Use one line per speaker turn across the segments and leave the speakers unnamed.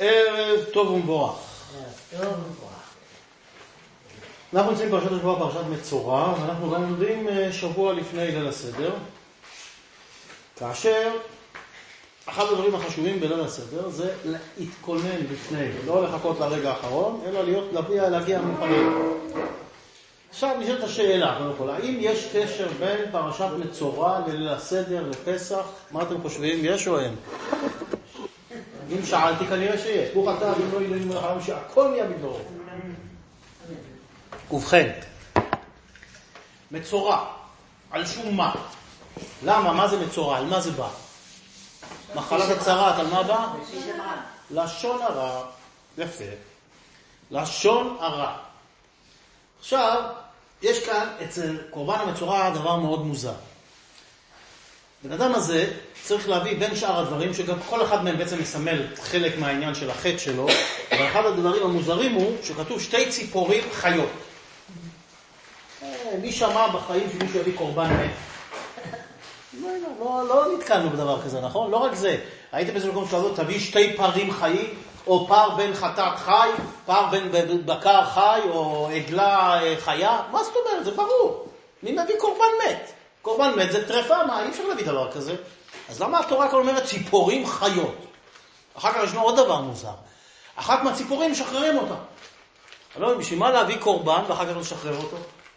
ערב טוב ומבורך. אנחנו נמצאים פרשת השבוע, פרשת מצורע, ואנחנו גם יודעים שבוע לפני ליל הסדר, כאשר אחד הדברים החשובים בליל הסדר זה להתכונן לפני, לא לחכות לרגע האחרון, אלא להגיע מוכנים. עכשיו נשאלת השאלה, קודם כל, האם יש קשר בין פרשת מצורע לליל הסדר, לפסח? מה אתם חושבים? יש או אין? אם שאלתי, כנראה שיש. ברוך אתה, אם לא ילדים לחיים, שהכל נהיה בדברו. ובכן, מצורע, על שום מה? למה? מה זה מצורע? על מה זה בא? מחלת הצרת, על מה בא? לשון הרע. יפה. לשון הרע. עכשיו, יש כאן אצל קורבן המצורע דבר מאוד מוזר. בן אדם הזה צריך להביא בין שאר הדברים, שגם כל אחד מהם בעצם מסמל חלק מהעניין של החטא שלו, אבל אחד הדברים המוזרים הוא שכתוב שתי ציפורים חיות. מי שמע בחיים שמישהו יביא קורבן מת? לא נתקלנו בדבר כזה, נכון? לא רק זה. הייתם באיזה מקום שכתוב, תביא שתי פרים חיים, או פר בן חטאת חי, פר בן בקר חי, או עגלה חיה. מה זאת אומרת? זה ברור. מי מביא קורבן מת? קורבן מת זה טרפה, מה? אי אפשר להביא דבר כזה. אז למה התורה כאן אומרת ציפורים חיות? אחר כך יש לנו עוד דבר מוזר. אחת מהציפורים משחררים אותה. לא, בשביל מה להביא קורבן ואחר כך לשחרר אותו?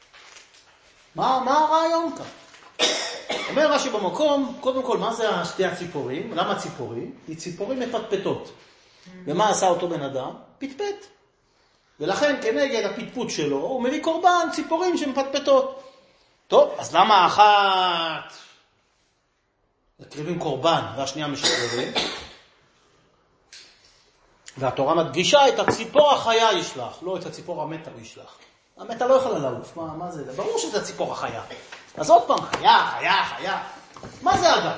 מה הרעיון כאן? אומר רש"י במקום, קודם כל, מה זה שתי הציפורים? למה ציפורים? כי ציפורים מפטפטות. ומה עשה אותו בן אדם? פטפט. ולכן כנגד הפטפוט שלו, הוא מביא קורבן ציפורים שמפטפטות. טוב, אז למה אחת מקריבים קורבן והשנייה משחררים? והתורה מדגישה את הציפור החיה ישלח, לא את הציפור המתה הוא ישלח. המתה לא יכולה לעוף, מה זה? ברור שזה הציפור החיה. אז עוד פעם, חיה. מה זה אדם?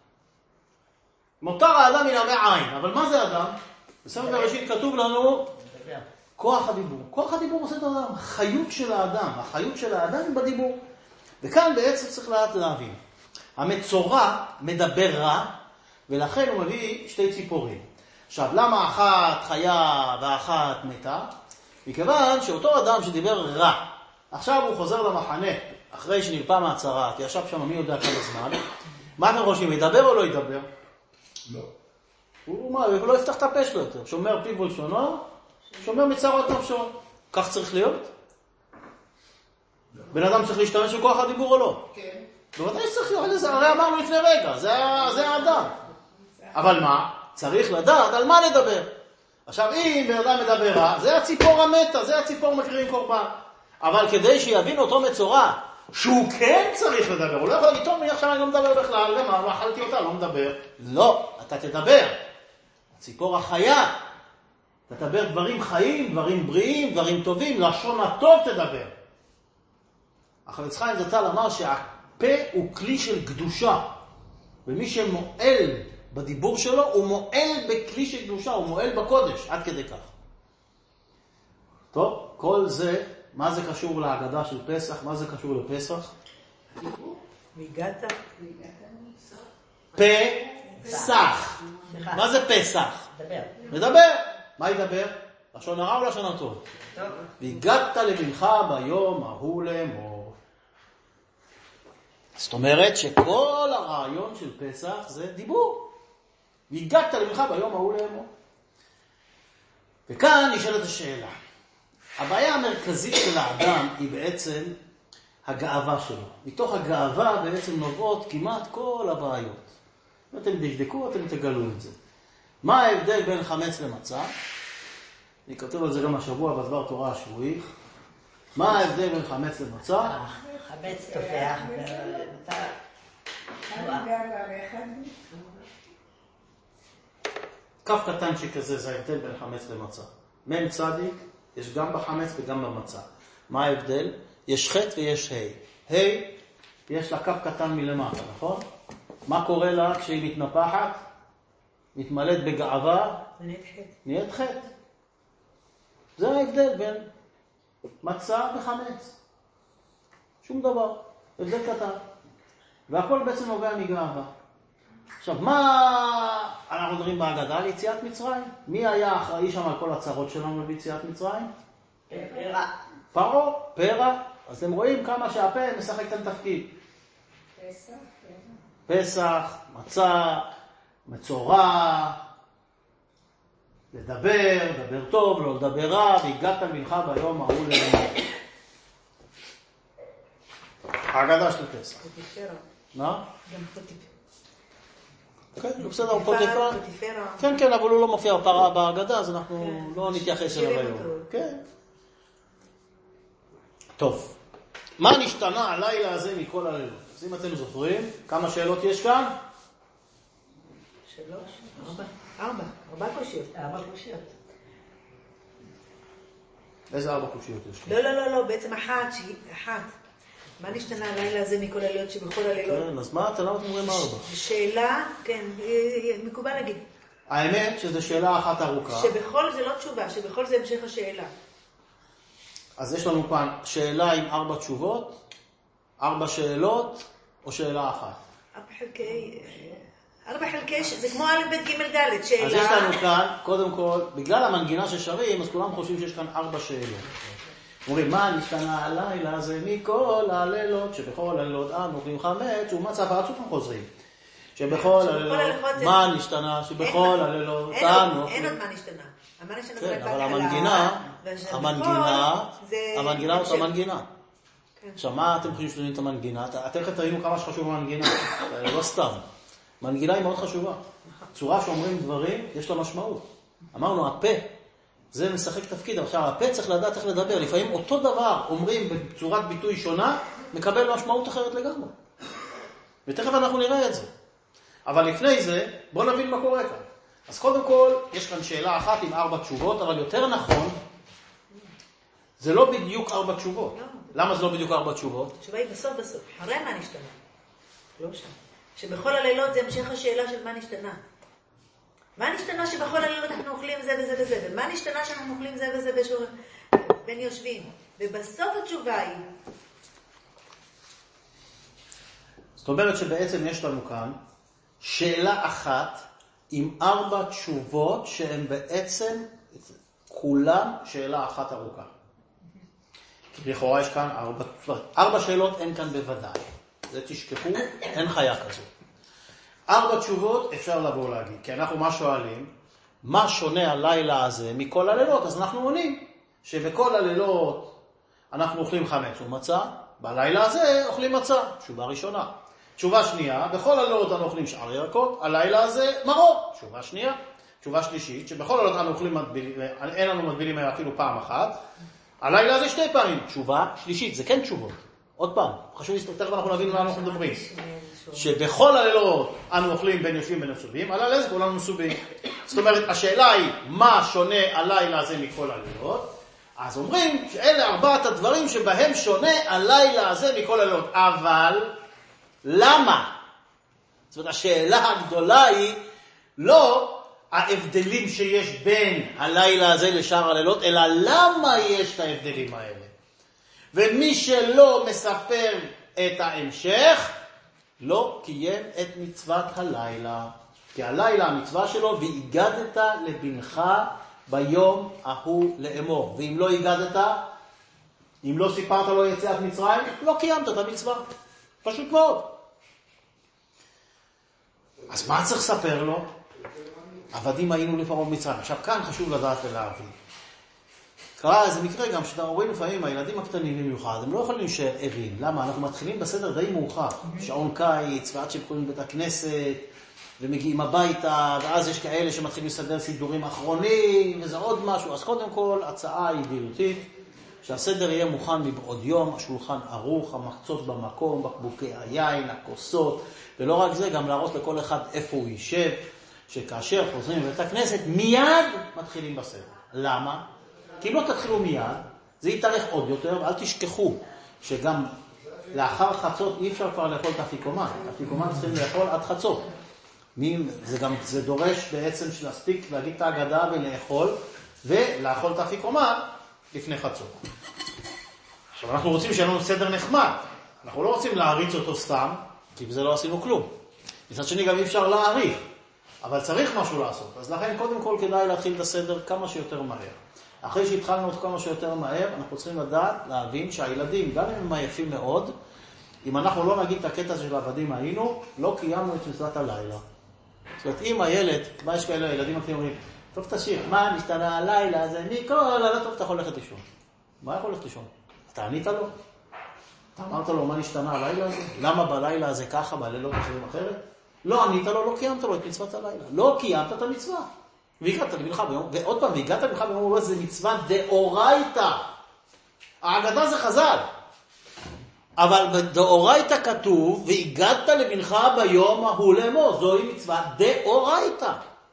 מותר האדם מן העין, אבל מה זה אדם? בספר בראשית כתוב לנו כוח הדיבור. כוח הדיבור עושה את האדם, החיות של האדם. החיות של האדם בדיבור. וכאן בעצם צריך להבין. המצורע מדבר רע, ולכן הוא מביא שתי ציפורים. עכשיו, למה אחת חיה ואחת מתה? מכיוון שאותו אדם שדיבר רע, עכשיו הוא חוזר למחנה, אחרי שנרפא מהצרת, ישב שם מי יודע כמה זמן, מה אתם חושבים, ידבר או לא ידבר?
לא.
הוא לא יפתח את הפה שלו יותר. שומר פיו ולשונו, שומר מצרות נפשו. כך צריך להיות? בן אדם צריך להשתמש בכוח הדיבור או לא?
כן.
בוודאי שצריך להיות, הרי אמרנו לפני רגע, זה האדם. אבל מה? צריך לדעת על מה לדבר. עכשיו, אם בן אדם מדבר רע, זה הציפור המתה, זה הציפור מקריבים קורבן. אבל כדי שיבין אותו מצורע, שהוא כן צריך לדבר, הוא לא יכול להגיד, טוב, עכשיו אני לא מדבר בכלל, למה? לא אכלתי אותה, לא מדבר. לא, אתה תדבר. הציפור החיה, אתה תדבר דברים חיים, דברים בריאים, דברים טובים, לשון הטוב תדבר. החפץ חיים זצ"ל אמר שהפה הוא כלי של קדושה, ומי שמועל בדיבור שלו, הוא מועל בכלי של קדושה, הוא מועל בקודש, עד כדי כך. טוב, כל זה, מה זה קשור להגדה של פסח? מה זה קשור לפסח?
והגעת?
פסח. מה זה פסח? מדבר. מה ידבר? לשון הרע או לשון הטוב? והגעת לבנך ביום ההוא לאמור. זאת אומרת שכל הרעיון של פסח זה דיבור. והגעת לבנך ביום ההוא לאמור. וכאן נשאלת השאלה. הבעיה המרכזית של האדם היא בעצם הגאווה שלו. מתוך הגאווה בעצם נובעות כמעט כל הבעיות. אם אתם תבדקו, אתם תגלו את זה. מה ההבדל בין חמץ למצה? אני כותב על זה גם השבוע בדבר תורה השבועי. מה ההבדל בין חמץ למצה?
חמץ תופח.
כף קטן שכזה זה ההבדל בין חמץ למצה. מם צדיק יש גם בחמץ וגם במצה. מה ההבדל? יש חטא ויש ה'. ה' יש לה כף קטן מלמטה, נכון? מה קורה לה כשהיא מתנפחת? מתמלאת בגאווה? נהיית חטא. זה ההבדל בין מצה וחמץ. שום דבר. הבדל קטן. והכל בעצם נובע מגאווה. עכשיו, מה אנחנו מדברים בהגדה על יציאת מצרים. מי היה אחראי שם על כל הצרות שלנו ביציאת מצרים? פרעה, פרע. אז אתם רואים כמה שהפה משחק כאן תפקיד. פסח, מצה, מצורע, לדבר, לדבר טוב, לא לדבר רע, והגעת ממך ביום ההוא לאמור. ההגדה של פסח. מה?
גם פוטיפרה.
כן, לא בסדר, הוא פוטיפרה. כן, כן, אבל הוא לא מופיע פרעה בהגדה, אז אנחנו לא נתייחס אליו היום. כן. טוב. מה נשתנה הלילה הזה מכל הלילות? אז אם אתם זוכרים, כמה שאלות יש כאן?
4 קושיות. 4 קושיות.
איזה 4 קושיות יש כאן?
לא, בעצם אחת. מה נשתנה הלילה הזה מכל הלילות שבכל הלילות?
כן, אז מה, אתם לא אומרים 4?
שאלה, כן, מקובל להגיד.
האמת שזו שאלה אחת ארוכה.
שבכל זה לא תשובה, שבכל זה המשך השאלה.
אז יש לנו כאן שאלה עם 4 תשובות, 4 שאלות, או שאלה אחת?
4 חלקי, זה כמו א' ב' ג' ד', שאלה.
אז יש לנו כאן, קודם כל, בגלל המנגינה ששרים, אז כולם חושבים שיש כאן 4 שאלות. אומרים, מה נשתנה הלילה הזה מכל הלילות, שבכל הלילות אנו אוכלים חמץ, ומצה פרצוף חוזרים. שבכל הלילות, מה נשתנה, שבכל הלילות אנו אוכלים.
אין עוד מה נשתנה.
כן, אבל המנגינה אותה מנגינה. עכשיו, מה אתם חושבים שתדעים את המנגינה? אתם תראינו כמה שחשוב המנגינה. לא סתם. מנגינה היא מאוד חשובה. צורה שאומרים דברים, יש לה משמעות. אמרנו, הפה, זה משחק תפקיד. עכשיו, הפה צריך לדעת איך לדבר. לפעמים אותו דבר אומרים בצורת ביטוי שונה, מקבל משמעות אחרת לגמרי. ותכף אנחנו נראה את זה. אבל לפני זה, בואו נבין מה קורה כאן. אז קודם כל, יש כאן שאלה אחת עם 4 תשובות, אבל יותר נכון, זה לא בדיוק 4 תשובות. למה זה לא בדיוק 4 תשובות?
התשובה היא בסוף. אחרי מה נשתנה? לא שם. שבכל הלילות זה המשך השאלה של מה נשתנה. מה נשתנה שבכל הלילות אנחנו אוכלים זה וזה וזה? ומה נשתנה שאנחנו אוכלים זה וזה בין יושבים? ובסוף התשובה היא...
זאת אומרת שבעצם יש לנו כאן שאלה אחת עם 4 תשובות שהן בעצם כולן שאלה אחת ארוכה. כי לכאורה יש כאן 4 שאלות, אין כאן בוודאי. זה תשכחו, אין חיה כזו. 4 תשובות אפשר לבוא להגיד, כי אנחנו מה שואלים? מה שונה הלילה הזה מכל הלילות? אז אנחנו עונים שבכל הלילות אנחנו אוכלים חמץ ומצה, בלילה הזה אוכלים מצה, תשובה ראשונה. תשובה שנייה, בכל הלילות אנחנו אוכלים שאר ירקות, הלילה הזה מרור, תשובה שנייה. תשובה שלישית, שבכל הלילות אנחנו אוכלים מטבילים, אין לנו מטבילים אפילו פעם אחת, הלילה הזה 2 פעמים, תשובה שלישית, זה כן תשובות. עוד פעם, חשוב להסתכל, אנחנו נבין מה אנחנו מדברים. שבכל הלילות אנו אוכלים בין יושבים בין יושבים, הלילה הזה כולנו מסובים. זאת אומרת, השאלה היא, מה שונה הלילה הזה מכל הלילות? אז אומרים שאלה 4 הדברים שבהם שונה הלילה הזה מכל הלילות. אבל, למה? זאת אומרת, השאלה הגדולה היא לא ההבדלים שיש בין הלילה הזה לשאר הלילות, אלא למה יש את ההבדלים האלה. ומי שלא מספר את ההמשך, לא קיים את מצוות הלילה. כי הלילה המצווה שלו, והגדת לבנך ביום ההוא לאמור. ואם לא הגדת, אם לא סיפרת לו יציאת מצרים, לא קיימת את המצווה. פשוט מאוד. אז מה צריך לספר לו? עבדים היינו לפרעה במצרים. עכשיו כאן חשוב לדעת ולהבין. קרה איזה מקרה גם שאתם רואים לפעמים, הילדים הקטנים במיוחד, הם לא יכולים להישאר ערים. למה? אנחנו מתחילים בסדר די מאוחר. שעון קיץ, ועד שקוראים בית הכנסת, ומגיעים הביתה, ואז יש כאלה שמתחילים לסדר סידורים אחרונים, וזה עוד משהו. אז קודם כל, הצעה היא בריאותית, שהסדר יהיה מוכן מבעוד יום, השולחן ערוך, המחצות במקום, בקבוקי היין, הכוסות, ולא רק זה, גם להראות לכל אחד איפה הוא יישב, שכאשר חוזרים לבית הכנסת, מיד מתחילים בסדר. למה? כי אם לא תתחילו מיד, זה יתארך עוד יותר, ואל תשכחו שגם לאחר חצות אי אפשר כבר לאכול את האפיקומן. האפיקומן צריכים לאכול עד חצות. זה דורש בעצם להספיק להגיד את ההגדה ולאכול, ולאכול את האפיקומן לפני חצות. עכשיו אנחנו רוצים שיהיה לנו סדר נחמד. אנחנו לא רוצים להריץ אותו סתם, כי בזה לא עשינו כלום. מצד שני גם אי אפשר להאריך. אבל צריך משהו לעשות. אז לכן קודם כל כדאי להתחיל את הסדר כמה שיותר מהר. אחרי שהתחלנו אותו כמה שיותר מהר, אנחנו צריכים לדעת, להבין שהילדים, גם אם הם עייפים מאוד, אם אנחנו לא נגיד את הקטע של העבדים היינו, לא קיימנו את מצוות הלילה. זאת אומרת, אם הילד, מה יש כאלה, הילדים הקטנים אומרים, טוב תשאיר, מה נשתנה הלילה, זה מכל הלילה, טוב, אתה יכול ללכת לישון. מה יכול ללכת לישון? אתה ענית לו? אתה אמרת לו מה נשתנה הלילה הזה? למה בלילה הזה ככה, בלילות אחרים אחרת? לא ענית לו, לא קיימת לו את מצוות הלילה. לא קיימת את המצווה. והגעת למנחה ביום, ועוד פעם, והגעת למנחה ביום, הוא זה מצווה דאורייתא. ההגדה זה חז"ל. אבל בדאורייתא כתוב, והגעת למנחה ביום ההוא לאמור. זוהי מצווה דאורייתא.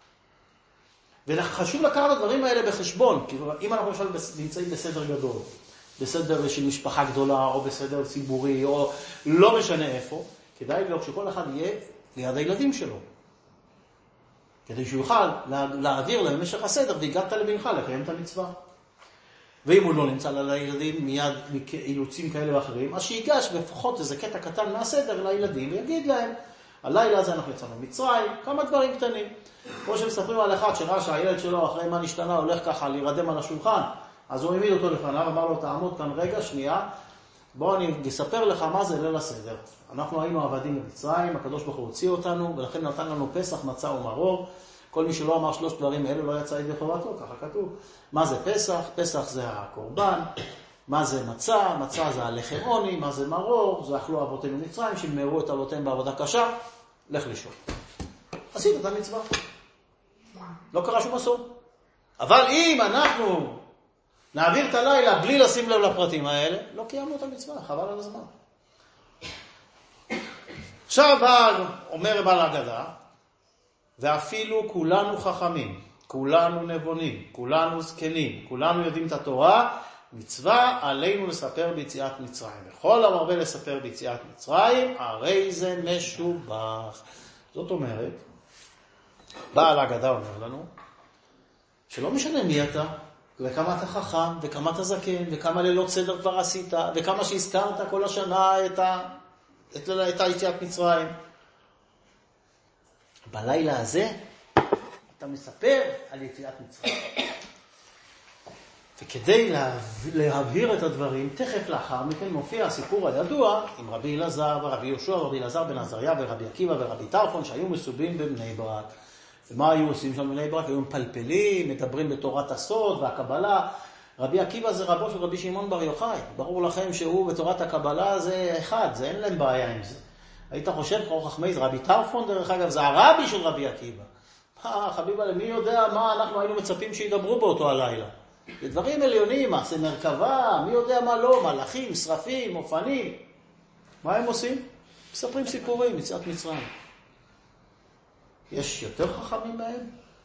וחשוב לקחת את הדברים האלה בחשבון, כי אם אנחנו למשל נמצאים בסדר גדול, בסדר של משפחה גדולה, או בסדר ציבורי, או לא משנה איפה, כדאי להיות שכל אחד יהיה ליד הילדים שלו. כדי שהוא יוכל להעביר להם במשך הסדר, והגעת למנחה לקיים את המצווה. ואם הוא לא נמצא לילדים מיד אילוצים כאלה ואחרים, אז שיגש בפחות איזה קטע קטן מהסדר לילדים, ויגיד להם, הלילה הזה אנחנו יצאנו מצרים, כמה דברים קטנים. כמו שמספרים על אחד שראה שהילד שלו אחרי מה נשתנה הולך ככה להירדם על השולחן, אז הוא העמיד אותו לפניו, אמר לו, תעמוד כאן רגע, שנייה, בוא אני אספר לך מה זה ליל הסדר. אנחנו היינו עבדים במצרים, הקדוש ברוך הוא הוציא אותנו, ולכן נתן לנו פסח, מצה ומרור. כל מי שלא אמר 3 דברים האלה לא יצא ידי חובתו, ככה כתוב. מה זה פסח? פסח זה הקורבן. מה זה מצה? מצה זה הלחם עוני. מה זה מרור? זה אכלו אבותינו מצרים, שמרו את אבותיהם בעבודה קשה. לך לישון. עשית את המצווה. לא קרה שום אסון. אבל אם אנחנו נעביר את הלילה בלי לשים לב לפרטים האלה, לא קיימנו את המצווה, חבל על הזמן. עכשיו אומר בעל ההגדה, ואפילו כולנו חכמים, כולנו נבונים, כולנו זקנים, כולנו יודעים את התורה, מצווה עלינו לספר ביציאת מצרים. וכל המרבה לספר ביציאת מצרים, הרי זה משובח. זאת אומרת, בעל ההגדה אומר לנו, שלא משנה מי אתה, וכמה אתה חכם, וכמה אתה זקן, וכמה לילות סדר כבר עשית, וכמה שהזכרת כל השנה את היציאת מצרים. בלילה הזה אתה מספר על יציאת מצרים. וכדי להבהיר את הדברים, תכף לאחר מכן מופיע הסיפור הידוע עם רבי אלעזר ורבי יהושע ורבי אלעזר בן עזריה ורבי עקיבא ורבי טרפון שהיו מסובים בבני ברק. ומה היו עושים שם בבני ברק? היו מפלפלים, מדברים בתורת הסוד והקבלה. רבי עקיבא זה רבו של רבי שמעון בר יוחאי. ברור לכם שהוא בתורת הקבלה זה אחד, זה אין להם בעיה עם זה. היית חושב, חכמי, רבי טרפון דרך אגב, זה הרבי של רבי עקיבא. חביבה, מי יודע מה אנחנו היינו מצפים שידברו באותו הלילה? זה דברים עליונים, מעשה מרכבה, מי יודע מה לא, מלאכים, שרפים, אופנים. מה הם עושים? מספרים סיפורים, יציאת מצרים. יש יותר חכמים מהם?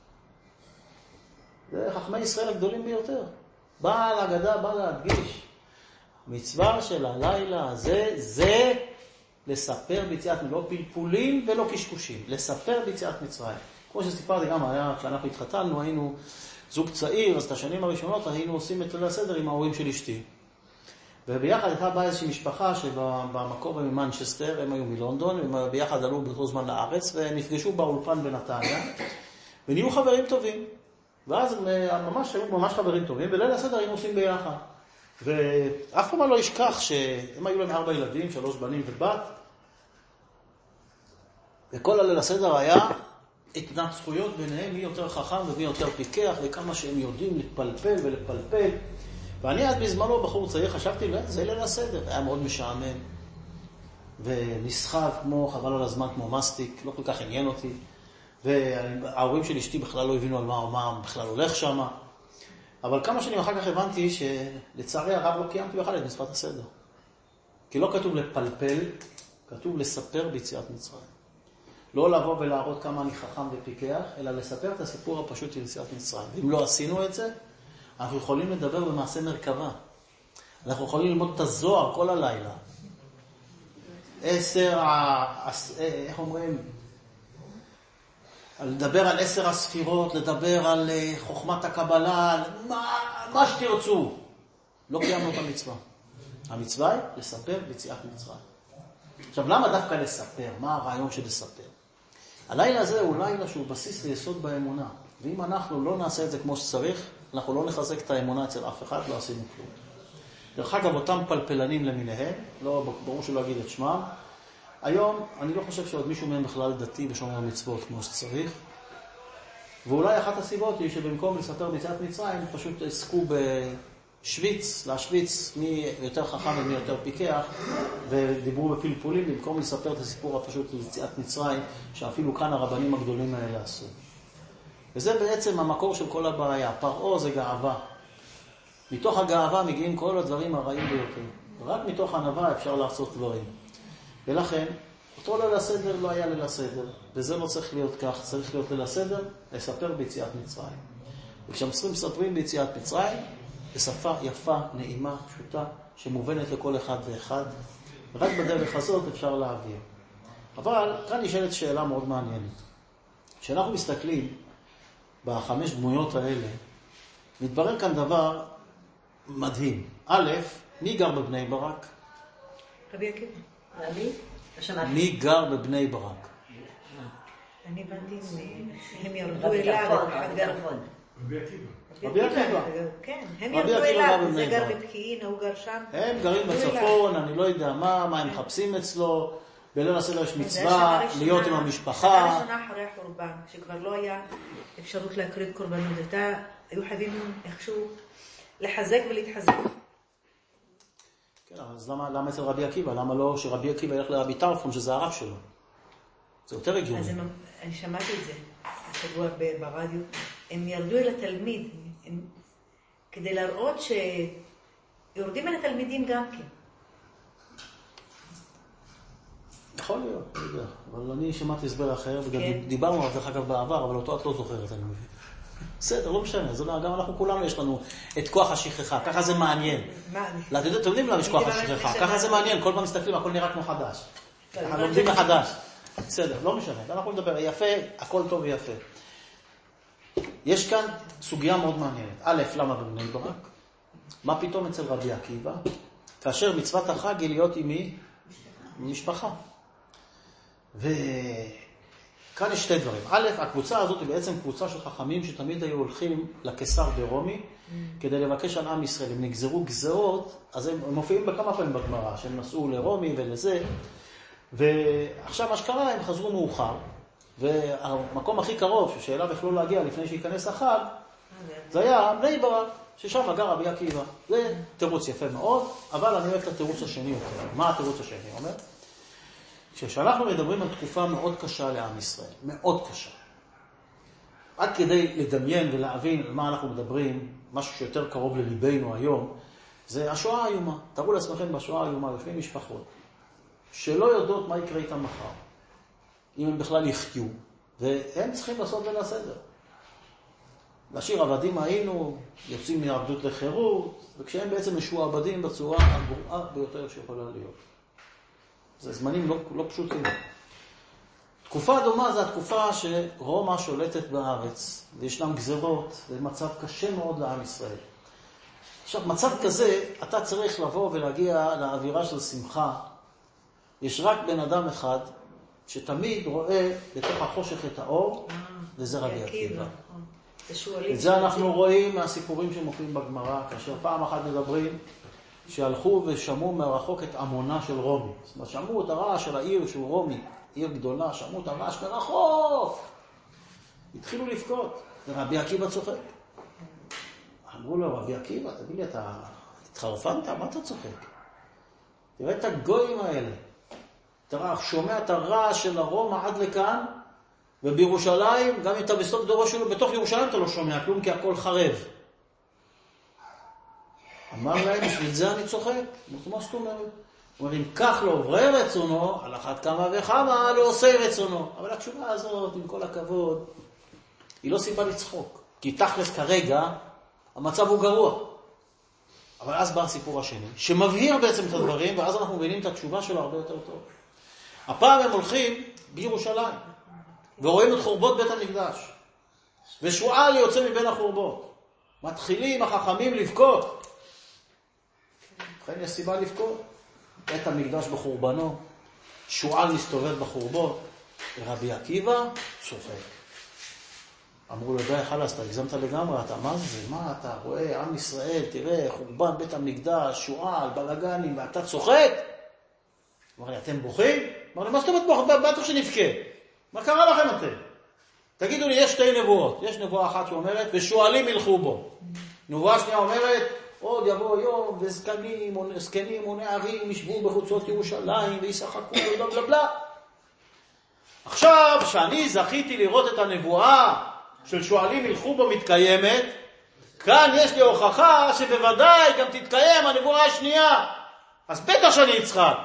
זה חכמי ישראל הגדולים ביותר. בעל ההגדה בא להדגיש. מצווה של הלילה הזה, זה לספר ביציאת מצרים, לא פלפולים ולא קשקושים, לספר ביציאת מצרים. כמו שסיפרתי גם היה, כשאנחנו התחתנו, היינו זוג צעיר, אז את השנים הראשונות היינו עושים את ליל הסדר עם ההורים של אשתי. וביחד הייתה באה איזושהי משפחה שבמקור הם ממנצ'סטר, הם היו מלונדון, הם ביחד עלו באותו זמן לארץ, ונפגשו באולפן בנתניה, ונהיו חברים טובים. ואז הם ממש חברים טובים, וליל הסדר היינו עושים ביחד. ואף פעם לא ישכח שהם היו להם 4 ילדים, 3 בנים ובת, וכל הליל הסדר היה התנצחויות ביניהם, מי יותר חכם ומי יותר פיקח, וכמה שהם יודעים להתפלפל ולפלפל. ואני עד בזמנו בחור צעיר חשבתי, זה ליל הסדר. היה מאוד משעמם, ונסחב כמו, חבל על הזמן, כמו מסטיק, לא כל כך עניין אותי. וההורים של אשתי בכלל לא הבינו על מה בכלל הולך שם. אבל כמה שנים אחר כך הבנתי שלצערי הרב לא קיימתי בכלל את מצוות הסדר. כי לא כתוב לפלפל, כתוב לספר ביציאת מצרים. לא לבוא ולהראות כמה אני חכם ופיקח, אלא לספר את הסיפור הפשוט של יציאת מצרים. ואם לא עשינו את זה, אנחנו יכולים לדבר במעשה מרכבה. אנחנו יכולים ללמוד את הזוהר כל הלילה. איך אומרים? לדבר על 10 הספירות, לדבר על חוכמת הקבלה, מה שתרצו. לא קיימנו את המצווה. המצווה היא לספר ביציאת מצרים. עכשיו, למה דווקא לספר? מה הרעיון של לספר? הלילה הזה הוא לילה שהוא בסיס ליסוד באמונה. ואם אנחנו לא נעשה את זה כמו שצריך, אנחנו לא נחזק את האמונה אצל אף אחד, לא עשינו כלום. דרך אגב, אותם פלפלנים למיניהם, לא, ברור שלא אגיד את שמם, היום אני לא חושב שעוד מישהו מהם בכלל דתי ושומר מצוות כמו שצריך. ואולי אחת הסיבות היא שבמקום לספר ביציאת מצרים, פשוט עסקו להשוויץ מי יותר חכם ומי יותר פיקח, ודיברו בפלפולים במקום לספר את הסיפור הפשוט ליציאת מצרים, שאפילו כאן הרבנים הגדולים האלה עשו. וזה בעצם המקור של כל הבעיה. פרעה זה גאווה. מתוך הגאווה מגיעים כל הדברים הרעים ביותר. רק מתוך ענווה אפשר לעשות דברים. ולכן, אותו ליל הסדר לא היה ליל הסדר, וזה לא צריך להיות כך, צריך להיות ליל הסדר, לספר ביציאת מצרים. וכשהמצרים מספרים ביציאת מצרים, בשפה יפה, נעימה, פשוטה, שמובנת לכל אחד ואחד, ורק בדרך הזאת אפשר להעביר. אבל כאן נשאלת שאלה מאוד מעניינת. כשאנחנו מסתכלים בחמש דמויות האלה, מתברר כאן דבר מדהים. א', מי גר בבני ברק?
רבי עקיבא.
רבי?
מי גר בבני ברק?
אני הבנתי, הם ירדו אליו,
רבי עקיבא.
כן, הם ירדו אליו, זה גר בפקיעין, הוא גר שם.
הם גרים בצפון, אני לא יודע מה הם מחפשים אצלו, בליל הסדר יש מצווה, להיות עם המשפחה.
שנה ראשונה אחרי החורבן, שכבר לא היה אפשרות להקריב קורבנות, היו חייבים איכשהו לחזק ולהתחזק.
כן, אז למה אצל רבי עקיבא? למה לא שרבי עקיבא ילך לרבי טרפון, שזה הרב שלו? זה יותר הגיוני.
אז אני שמעתי את זה השבוע ברדיו. הם ירדו אל התלמיד, כדי להראות שיורדים אל התלמידים גם כן.
יכול להיות, אני יודע. אבל אני שמעתי הסבר אחר, וגם דיברנו על זה אחר כך בעבר, אבל אותו את לא זוכרת, אני מבין. בסדר, לא משנה. גם אנחנו כולנו יש לנו את כוח השכחה, ככה זה מעניין. אתם יודעים למה יש כוח השכחה, ככה זה מעניין, כל פעם מסתכלים, הכל נראה כמו חדש. אנחנו לומדים מחדש. בסדר, לא משנה. אנחנו נדבר, יפה, הכל טוב ויפה. יש כאן סוגיה מאוד מעניינת. א', למה בבני ברק? מה פתאום אצל רבי עקיבא? כאשר מצוות החג היא להיות עם משפחה. וכאן יש שתי דברים. א', הקבוצה הזאת היא בעצם קבוצה של חכמים שתמיד היו הולכים לקיסר ברומי כדי לבקש על עם ישראל. הם נגזרו גזרות, אז הם מופיעים בכמה פעמים בגמרא, שהם נסעו לרומי ולזה. ועכשיו מה שקרה, הם חזרו מאוחר. והמקום הכי קרוב שאליו יכלו להגיע לפני שיכנס החג, זה היה בני ברק, ששם גר רבי עקיבא. זה תירוץ יפה מאוד, אבל אני אוהב את התירוץ השני יותר. מה התירוץ השני אומר? כשאנחנו מדברים על תקופה מאוד קשה לעם ישראל, מאוד קשה. עד כדי לדמיין ולהבין על מה אנחנו מדברים, משהו שיותר קרוב לליבנו היום, זה השואה האיומה. תראו לעצמכם בשואה האיומה, לפני משפחות, שלא יודעות מה יקרה איתם מחר, אם הם בכלל יחיו, והם צריכים לעשות ליל הסדר. לשיר עבדים היינו, יוצאים מעבדות לחירות, וכשהם בעצם משועבדים בצורה הגרועה ביותר שיכולה להיות. זה זמנים לא פשוטים. תקופה דומה זה התקופה שרומא שולטת בארץ, וישנם גזרות, ומצב קשה מאוד לעם ישראל. עכשיו, מצב כזה, אתה צריך לבוא ולהגיע לאווירה של שמחה. יש רק בן אדם אחד שתמיד רואה בתוך החושך את האור, וזה רבי עקיבא. את זה אנחנו רואים מהסיפורים שמופיעים בגמרא, כאשר פעם אחת מדברים שהלכו ושמעו מרחוק את עמונה של רומי. זאת אומרת, שמעו את הרעש של העיר שהוא רומי, עיר גדולה, שמעו את הרעש מרחוק. התחילו לבכות, ורבי עקיבא צוחק. אמרו לו, רבי עקיבא, תגיד לי, אתה התחרפנת? מה אתה צוחק? תראה את הגויים האלה. אתה שומע את הרעש של הרומא עד לכאן, ובירושלים, גם אם אתה בסוף דורו שלו, בתוך ירושלים אתה לא שומע כלום, כי הכל חרב. אמר להם, בשביל זה אני צוחק. מה זאת אומרת? אומרים, כך לא עוברי רצונו, על אחת כמה וכמה לא עושה רצונו. אבל התשובה הזאת, עם כל הכבוד, היא לא סיבה לצחוק. כי תכלס כרגע, המצב הוא גרוע. אבל אז בא הסיפור השני, שמבהיר בעצם את הדברים, ואז אנחנו מבינים את התשובה שלו הרבה יותר טוב. הפעם הם הולכים בירושלים, ורואים את חורבות בית המקדש. ושועל יוצא מבין החורבות. מתחילים החכמים לבכות. לכן יש סיבה לבכות. בית המקדש בחורבנו, שועל מסתובב בחורבות. רבי עקיבא שופט. אמרו לו, די חלאס, אתה הגזמת לגמרי, אתה מה זה? מה אתה רואה, עם ישראל, תראה, חורבן בית המקדש, שועל, בלגנים, ואתה צוחק? אמר לי, אתם בוכים? אמר לי, מה זאת אומרת בטח שנבכה? מה קרה לכם אתם? תגידו לי, יש שתי נבואות. יש נבואה אחת שאומרת, ושועלים ילכו בו. נבואה שנייה אומרת, עוד יבוא יום, וזקנים ונערים ישבו בחוצות ירושלים, וישחקו בלה בלה בלה. עכשיו, שאני זכיתי לראות את הנבואה של שועלים ילכו בו מתקיימת, כאן יש לי הוכחה שבוודאי גם תתקיים הנבואה השנייה. אז בטח שאני אצחק.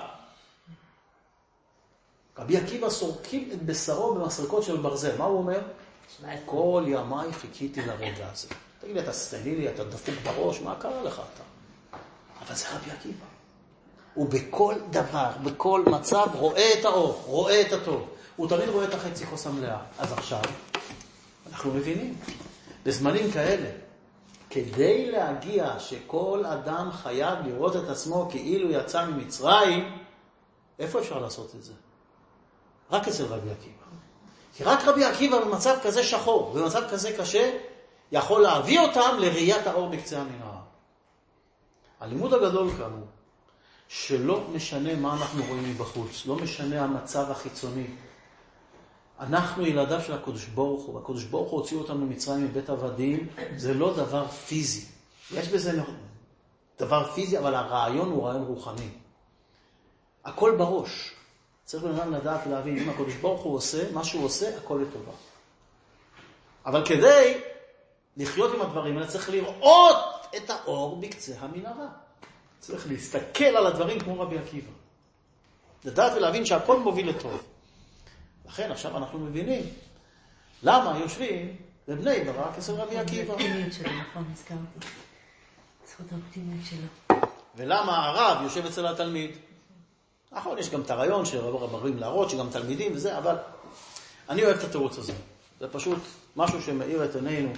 רבי עקיבא סורקים את בשרו במסרקות של ברזל. מה הוא אומר? כל ימי חיכיתי לרגע הזה. תגיד לי, אתה סטלילי, אתה דפוק בראש, מה קרה לך אתה? אבל זה רבי עקיבא. הוא בכל דבר, בכל מצב רואה את האור, רואה את הטוב. הוא תמיד רואה את החצי כוס המלאה. אז עכשיו, אנחנו מבינים. בזמנים כאלה, כדי להגיע שכל אדם חייב לראות את עצמו כאילו יצא ממצרים, איפה אפשר לעשות את זה? רק אצל רבי עקיבא. כי רק רבי עקיבא במצב כזה שחור, במצב כזה קשה, יכול להביא אותם לראיית האור בקצה המנהרה. הלימוד הגדול כאן הוא שלא משנה מה אנחנו רואים מבחוץ, לא משנה המצב החיצוני. אנחנו ילדיו של הקדוש ברוך הוא, הקדוש ברוך הוא הוציא אותנו ממצרים מבית עבדים, זה לא דבר פיזי. יש בזה דבר פיזי, אבל הרעיון הוא רעיון רוחני. הכל בראש. צריך בנאדם לדעת ולהבין, אם הקדוש ברוך הוא עושה, מה שהוא עושה, הכל לטובה. אבל כדי לחיות עם הדברים האלה, צריך לראות את האור בקצה המנהרה. צריך להסתכל על הדברים כמו רבי עקיבא. לדעת ולהבין שהכל מוביל לטוב. לכן עכשיו אנחנו מבינים למה יושבים לבני ברק אצל רבי עקיבא.
האופטימיות שלו, נכון, הזכרתי. זכות האופטימיות שלו.
ולמה הרב יושב אצל התלמיד. נכון, יש גם את הרעיון שרבים להראות, שגם תלמידים וזה, אבל אני אוהב את התירוץ הזה. זה פשוט משהו שמאיר את עינינו.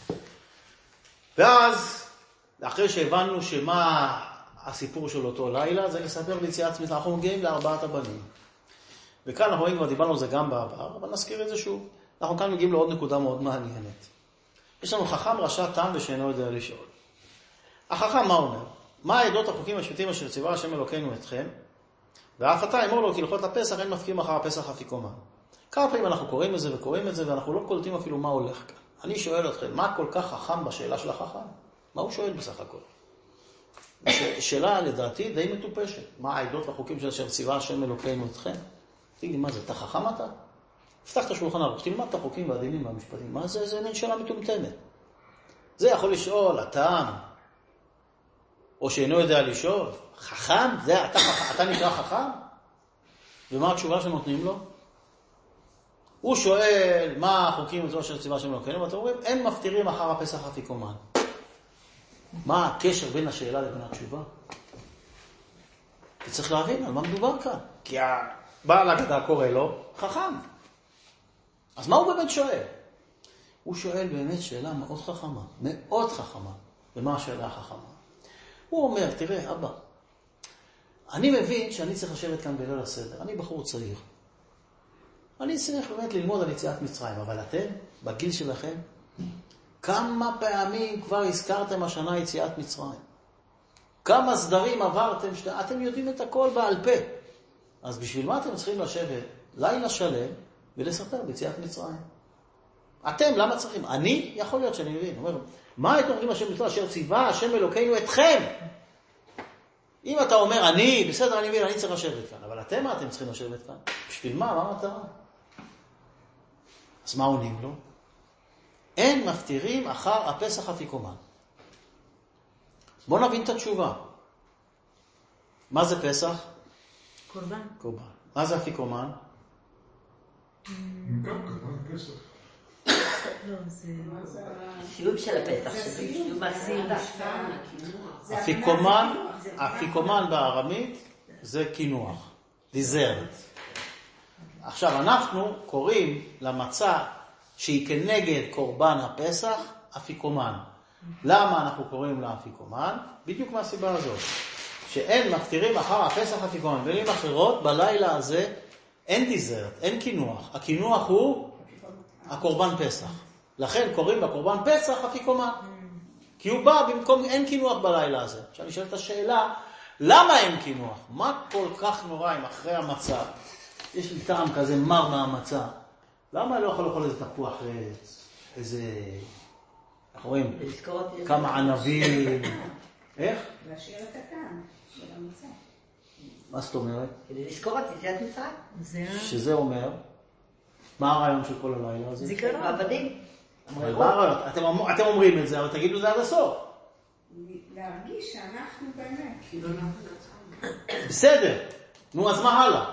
ואז, אחרי שהבנו שמה הסיפור של אותו לילה, זה לספר ביציאת מצרים. אנחנו מגיעים לארבעת הבנים. וכאן אנחנו רואים, כבר דיברנו על זה גם בעבר, אבל נזכיר את זה שוב. אנחנו כאן מגיעים לעוד נקודה מאוד מעניינת. יש לנו חכם רשע תם ושאינו יודע לשאול. החכם מה אומר? מה העדות החוקים השפטים אשר ציווה השם אלוקינו אתכם? ואף אתה אמור לו כי הלכות הפסח אין מפקיעים אחר הפסח אפיקומן. כמה פעמים אנחנו קוראים את זה וקוראים את זה ואנחנו לא קולטים אפילו מה הולך כאן. אני שואל אתכם, מה כל כך חכם בשאלה של החכם? מה הוא שואל בסך הכל? שאלה לדעתי די מטופשת. מה העדות והחוקים של אשר ציווה השם אלוקינו אתכם? תגיד לי, מה זה? אתה חכם אתה? פתח את השולחן ערוך, תלמד את החוקים והדינים והמשפטים. מה זה? זה מין שאלה מטומטמת. זה יכול לשאול, הטעם, או שאינו יודע לשאול. חכם? זה, אתה נקרא חכם? ומה התשובה שנותנים לו? הוא שואל מה החוקים זו אשר ציווה השם אלוקינו, ואתם אומרים, אין מפטירים אחר הפסח אפיקומן. מה הקשר בין השאלה לבין התשובה? כי צריך להבין על מה מדובר כאן. כי בעל ההגדה קורא לו חכם. אז מה הוא באמת שואל? הוא שואל באמת שאלה מאוד חכמה, מאוד חכמה. ומה השאלה החכמה? הוא אומר, תראה, אבא, אני מבין שאני צריך לשבת כאן בליל הסדר. אני בחור צעיר. אני צריך באמת ללמוד על יציאת מצרים, אבל אתם, בגיל שלכם, כמה פעמים כבר הזכרתם השנה יציאת מצרים? כמה סדרים עברתם? אתם יודעים את הכל בעל פה. אז בשביל מה אתם צריכים לשבת לילה שלם ולספר ביציאת מצרים? אתם, למה צריכים? אני, יכול להיות שאני מבין. אומר, מה אתם אומרים השם מצווה אשר ציווה השם אלוקינו אתכם? אם אתה אומר, אני, בסדר, אני מבין, אני צריך לשבת כאן. אבל אתם, מה אתם צריכים לשבת כאן? בשביל מה? מה המטרה? אז מה עונים לו? אין מפטירים אחר הפסח אפיקומן. בואו נבין את התשובה. מה זה פסח?
קורבן.
קורבן. מה זה אפיקומן?
גם קורבן פסח.
לא, זה...
סיום של הפסח.
אפיקומן בארמית זה קינוח. דיזרט. עכשיו, אנחנו קוראים למצה שהיא כנגד קורבן הפסח, אפיקומן. למה אנחנו קוראים לה אפיקומן? בדיוק מהסיבה הזאת. שאין מפטירים אחר הפסח אפיקומן. במילים אחרות, בלילה הזה אין דיזרט, אין קינוח. הקינוח הוא הקורבן פסח. לכן קוראים לקורבן פסח אפיקומן. כי הוא בא במקום, אין קינוח בלילה הזה. עכשיו אני שואל את השאלה, למה אין קינוח? מה כל כך נורא אם אחרי המצה? יש לי טעם כזה מר מהמצה. למה אני לא יכול לאכול איזה תפוח עץ? איזה, איך רואים? כמה ענבים. איך?
להשאיר את הטעם של המצה.
מה זאת אומרת?
כדי לזכור את יציאת מצרים.
שזה אומר, מה הרעיון של כל הלילה הזה?
זיכרון.
עבדים.
אבל מה הרעיון? אתם אומרים את זה, אבל תגידו זה עד הסוף.
להרגיש שאנחנו באמת.
בסדר. נו, אז מה הלאה?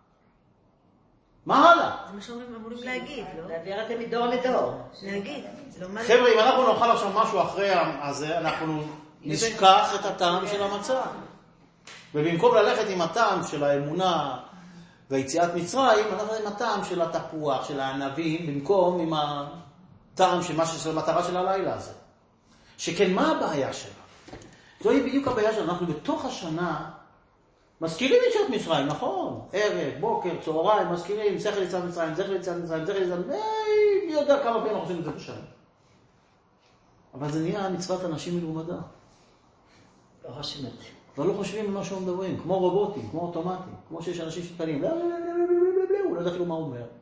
מה הלאה?
זה מה שאומרים, אמורים להגיד, לא?
להעביר את זה מדור לדור.
להגיד. לא מה...
חבר'ה, אם אנחנו נאכל עכשיו משהו אחרי הזה, אנחנו נשכח את הטעם של המצה. ובמקום ללכת עם הטעם של האמונה והיציאת מצרים, אנחנו עם הטעם של התפוח, של הענבים, במקום עם הטעם של המטרה של הלילה הזה. שכן, מה הבעיה שלה? זוהי בדיוק הבעיה שלנו. אנחנו בתוך השנה מזכירים יציאת מצרים, נכון? ערב, בוקר, צהריים, מזכירים, זכר יציאת מצרים, זכר יציאת מצרים, זכר יציאת מצרים, מי יודע כמה פעמים אנחנו עושים את זה בשנה. אבל זה נהיה מצוות אנשים מלומדה.
לא חושבים את זה.
אבל לא חושבים על מה שהם מדברים, כמו רובוטים, כמו אוטומטים, כמו שיש אנשים שתקנים, הוא לא יודע כאילו מה הוא אומר.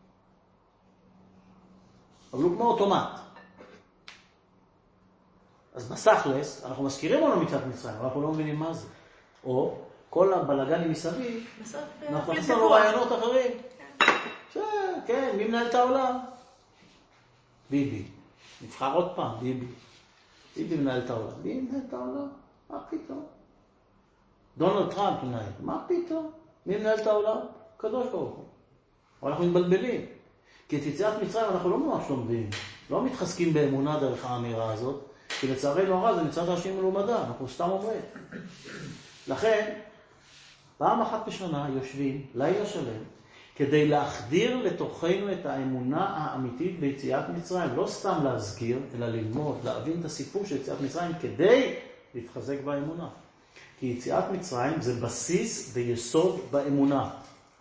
אבל הוא כמו אוטומט. אז בסכלס, אנחנו מזכירים לנו מצוות מצרים, אבל אנחנו לא מבינים מה זה. או כל הבלגנים מסביב, אנחנו נכנסים לנו רעיונות אחרים. כן, מי מנהל את העולם? ביבי. נבחר עוד פעם, ביבי. ביבי מנהל את העולם. מי מנהל את העולם? מה פתאום? דונלד טראמפ מנהל. מה פתאום? מי מנהל את העולם? קדוש ברוך הוא. אבל אנחנו מתבלבלים. כי את יציאת מצרים אנחנו לא ממש לומדים. לא מתחזקים באמונה דרך האמירה הזאת, כי לצערנו הרב זה מצוות אנשים מלומדה, אנחנו סתם אומרים. לכן, פעם אחת בשנה יושבים לילה שלם, כדי להחדיר לתוכנו את האמונה האמיתית ביציאת מצרים. לא סתם להזכיר, אלא ללמוד, להבין את הסיפור של יציאת מצרים, כדי להתחזק באמונה. כי יציאת מצרים זה בסיס ויסוד באמונה.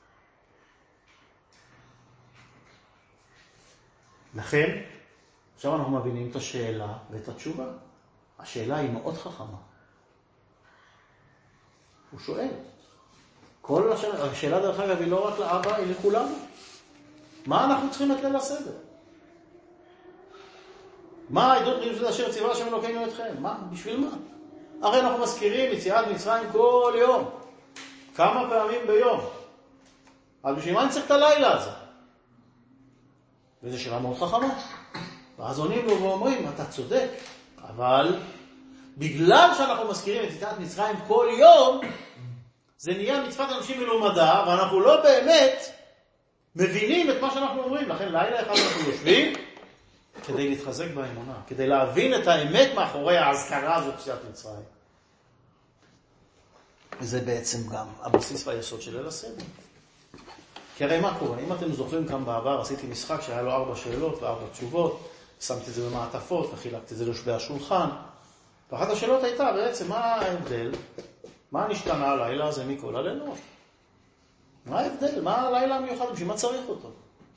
לכן, עכשיו אנחנו מבינים את השאלה ואת התשובה. השאלה היא מאוד חכמה. הוא שואל. כל השאלה דרך אגב היא לא רק לאבא, היא לכולנו. מה אנחנו צריכים את ליל הסדר? מה העדות בריאות אשר ציווה השם אלוקינו אתכם? מה? בשביל מה? הרי אנחנו מזכירים יציאת מצרים כל יום. כמה פעמים ביום. אז בשביל מה אני צריך את הלילה הזה? וזו שאלה מאוד חכמה. ואז עונים לו ואומרים, אתה צודק, אבל בגלל שאנחנו מזכירים את יציאת מצרים כל יום, זה נהיה מצוות אנשים מלומדה, ואנחנו לא באמת מבינים את מה שאנחנו אומרים. לכן לילה אחד אנחנו יושבים כדי להתחזק באמונה, כדי להבין את האמת מאחורי ההזכרה הזאת של יציאת מצרים. וזה בעצם גם הבסיס והיסוד של ליל הסדר. כי הרי מה קורה? אם אתם זוכרים כאן בעבר, עשיתי משחק שהיה לו 4 שאלות ו4 תשובות, שמתי את זה במעטפות וחילקתי את זה ליושבי השולחן. ואחת השאלות הייתה בעצם מה ההבדל, מה נשתנה הלילה הזה מכל הלילות? מה ההבדל? מה הלילה המיוחד? בשביל מה צריך אותו?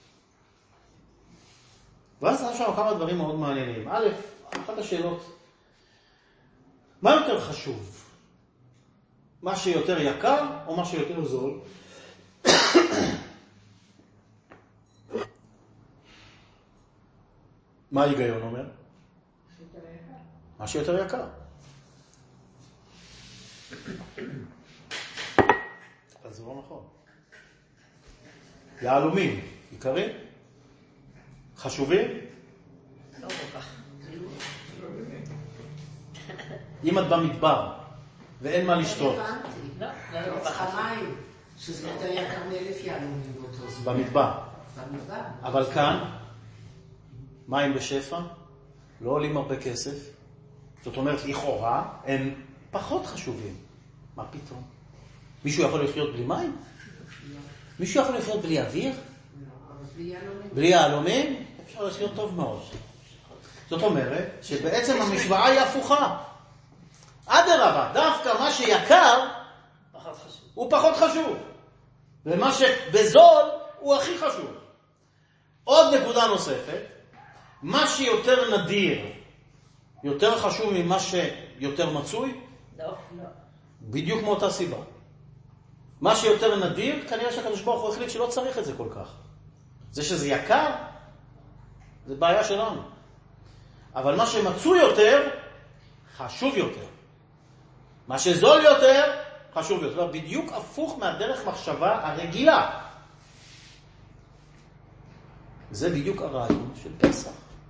ואז נראה שם כמה דברים מאוד מעניינים. א', אחת השאלות, מה יותר חשוב? מה שיותר יקר או מה שיותר זול? מה ההיגיון אומר? מה שיותר יקר. אז זה לא נכון. יהלומים, יקרים? חשובים?
לא כל כך.
אם את במדבר ואין מה לשתות.
לא כל כך.
המים, שזה יותר יקר מ1,000 יהלומים באותו זמן.
במדבר.
במדבר.
אבל כאן, מים בשפע, לא עולים הרבה כסף. זאת אומרת, לכאורה, הם פחות חשובים. מה פתאום? מישהו יכול לחיות בלי מים? מישהו יכול לחיות בלי אוויר? בלי יהלומים? אפשר לחיות טוב מאוד. זאת אומרת, שבעצם המשוואה היא הפוכה. אדרבה, דווקא מה שיקר, הוא פחות חשוב. ומה שבזול הוא הכי חשוב. עוד נקודה נוספת, מה שיותר נדיר, יותר חשוב ממה שיותר מצוי?
לא, לא.
בדיוק מאותה סיבה. מה שיותר נדיר, כנראה שהקדוש ברוך הוא החליט שלא צריך את זה כל כך. זה שזה יקר, זה בעיה שלנו. אבל מה שמצוי יותר, חשוב יותר. מה שזול יותר, חשוב יותר. בדיוק הפוך מהדרך מחשבה הרגילה. זה בדיוק הרעיון של פסח.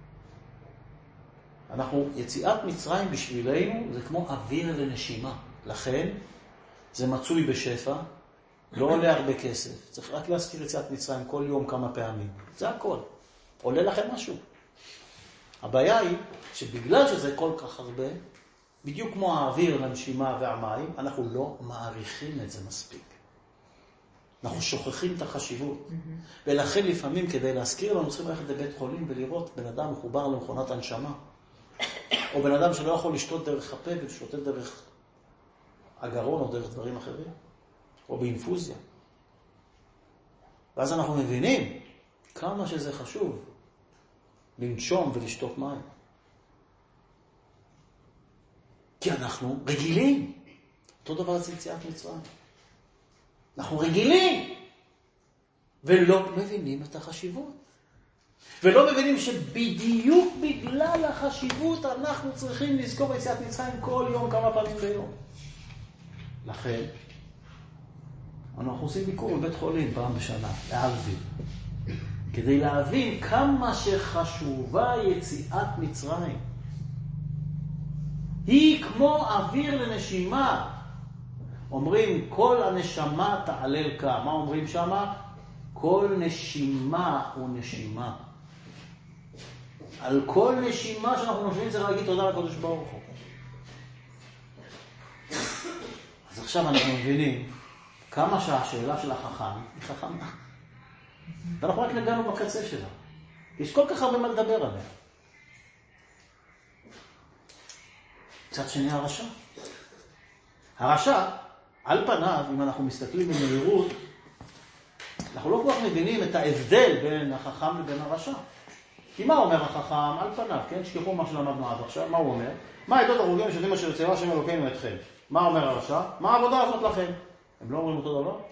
יציאת מצרים בשבילנו זה כמו אוויר לנשימה. לכן זה מצוי בשפע, לא עולה הרבה כסף. צריך רק להזכיר יציאת מצרים כל יום כמה פעמים. זה הכל. עולה לכם משהו. הבעיה היא שבגלל שזה כל כך הרבה, בדיוק כמו האוויר לנשימה והמים, אנחנו לא מעריכים את זה מספיק. אנחנו שוכחים את החשיבות. ולכן לפעמים כדי להזכיר לנו צריכים ללכת לבית חולים ולראות בן אדם מחובר למכונת הנשמה. או בן אדם שלא יכול לשתות דרך הפה ולשתות דרך הגרון או דרך דברים אחרים. או באינפוזיה. ואז אנחנו מבינים כמה שזה חשוב לנשום ולשתות מים. כי אנחנו רגילים. אותו דבר זה יציאת מצרים. אנחנו רגילים. ולא מבינים את החשיבות. ולא מבינים שבדיוק בגלל החשיבות אנחנו צריכים לזכור יציאת מצרים כל יום כמה פעמים ביום. לכן, אנחנו עושים ביקור בבית חולים פעם בשנה, להבין. כדי להבין כמה שחשובה יציאת מצרים. היא כמו אוויר לנשימה. אומרים, כל הנשמה תעלל כה. מה אומרים שמה? כל נשימה הוא נשימה. על כל נשימה שאנחנו נושמים צריך להגיד תודה לקדוש ברוך הוא. אז עכשיו אנחנו מבינים כמה שהשאלה של החכם היא חכמה. ואנחנו רק נגענו בקצה שלה. יש כל כך הרבה מה לדבר עליה. קצת שני הרשע. הרשע, על פניו, אם אנחנו מסתכלים במהירות, אנחנו לא כל כך מבינים את ההבדל בין החכם לבין הרשע. כי מה אומר החכם? על פניו, כן? שכחו מה שלמדנו עד עכשיו. מה הוא אומר? מה עדות הרוגים ושדים אשר יצירה השם אלוקינו אתכם? מה אומר הרשע? מה העבודה הזאת לכם? הם לא אומרים אותו דבר?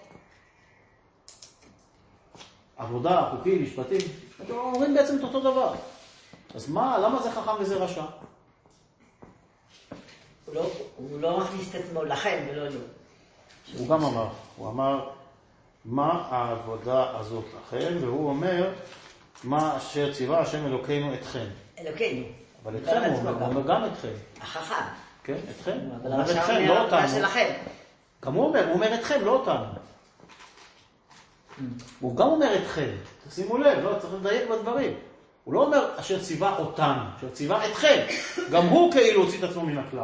עבודה, חוקים, משפטים, הם אומרים בעצם את אותו דבר. אז מה, למה זה חכם וזה רשע?
הוא לא מכניס את עצמו לכם ולא לו.
הוא גם אמר, הוא אמר, מה העבודה הזאת לכם? והוא אומר, מה אשר ציווה השם אלוקינו אתכם.
אלוקינו.
אבל אתכם הוא אומר גם אתכם.
החכם.
כן, אתכם.
אבל
הוא אומר
הרשע
אתכם, לא
אומר מה
אותנו.
שלכם.
גם הוא אומר אתכם, לא אותנו. הוא גם אומר אתכם. תשימו לב, לא, צריך לדייק בדברים. הוא לא אומר אשר ציווה אותנו, אשר ציווה אתכם. גם הוא כאילו הוציא את עצמו מן הכלל.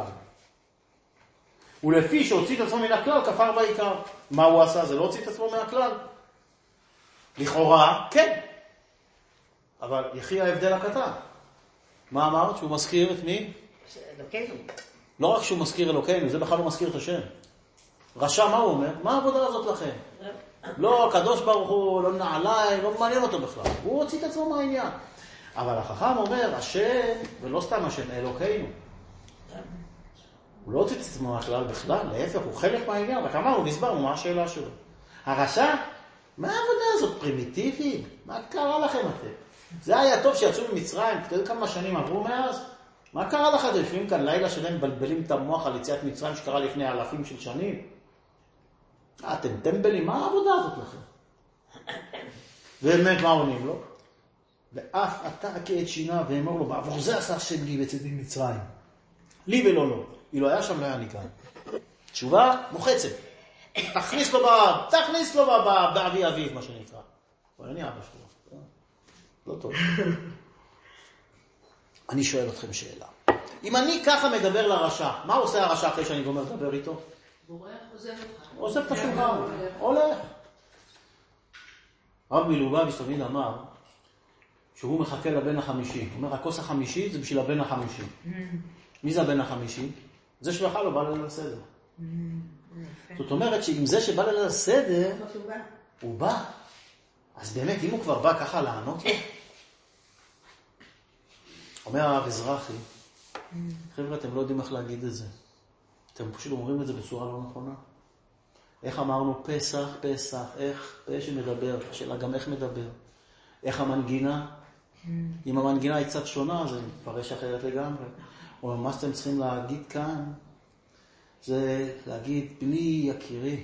ולפי שהוציא את עצמו מן הכלל, כפר בעיקר. מה הוא עשה? זה לא הוציא את עצמו מן הכלל. לכאורה, כן. אבל יחי ההבדל הקטן. מה אמרת? שהוא מזכיר את מי?
אלוקינו.
לא רק שהוא מזכיר אלוקינו, זה בכלל לא מזכיר את השם. רשע, מה הוא אומר? מה העבודה הזאת לכם? לא, הקדוש ברוך הוא, לא נעלי, לא מעניין אותו בכלל. הוא הוציא את עצמו מהעניין. אבל החכם אומר, השם, ולא סתם השם, אלוקינו. הוא לא הוציא את עצמו מהכלל בכלל, להפך, הוא חלק מהעניין. רק אמרנו, נסברנו מה השאלה שלו. הרשע, מה העבודה הזאת? פרימיטיבית? מה קרה לכם אתם? זה היה טוב שיצאו ממצרים, תדעו כמה שנים עברו מאז? מה קרה לכם? אתם יושבים כאן לילה שלהם מבלבלים את המוח על יציאת מצרים שקרה לפני אלפים של שנים? אתם טמבלים, מה העבודה הזאת לכם? באמת מה עונים לו? ואף אתה כעת שינה ואמר לו, בעבור זה עשה השם לי בצאת ממצרים. לי ולא לו. אילו היה שם לא היה לי כאן. תשובה מוחצת. תכניס לו באבי אביו, מה שנקרא. אבל אני אבא שלו. לא טוב. אני שואל אתכם שאלה. אם אני ככה מדבר לרשע, מה עושה הרשע אחרי שאני גומר לדבר איתו?
בורח, עוזב אותך.
עוזב את השולחן. הולך. רב מלובביץ' תמיד אמר שהוא מחכה לבן החמישי. הוא אומר, הכוס החמישי זה בשביל הבן החמישי. מי זה הבן החמישי? זה שלך לא בא ליל הסדר. זאת אומרת שאם זה שבא ליל הסדר, הוא בא. אז באמת, אם הוא כבר בא ככה לענות לו, אומר הרב אזרחי, חבר'ה, אתם לא יודעים איך להגיד את זה. אתם פשוט אומרים את זה בצורה לא נכונה. איך אמרנו פסח, פסח, איך שמדבר, השאלה גם איך מדבר. איך המנגינה, אם המנגינה היא קצת שונה, זה מפרש אחרת לגמרי. או מה שאתם צריכים להגיד כאן, זה להגיד, בני יקירי,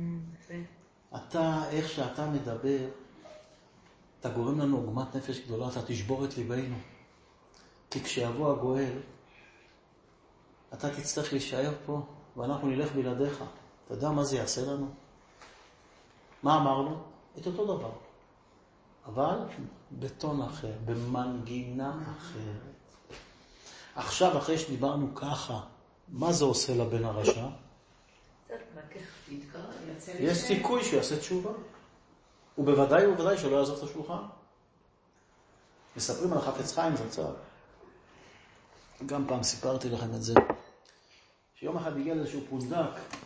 אתה, איך שאתה מדבר, אתה גורם לנו עוגמת נפש גדולה, אתה תשבור את ליבנו. כי כשיבוא הגואל, אתה תצטרך להישאר פה, ואנחנו נלך בלעדיך. אתה יודע מה זה יעשה לנו? מה אמרנו? את אותו דבר. אבל בטון אחר, במנגינה אחרת. עכשיו, אחרי שדיברנו ככה, מה זה עושה לבן הרשע? יש סיכוי שיעשה תשובה. ובוודאי שלא יעזוב את השולחן. מספרים על החפץ חיים זצ"ל. גם פעם סיפרתי לכם את זה. שיום אחד הגיע לאיזשהו פונדק,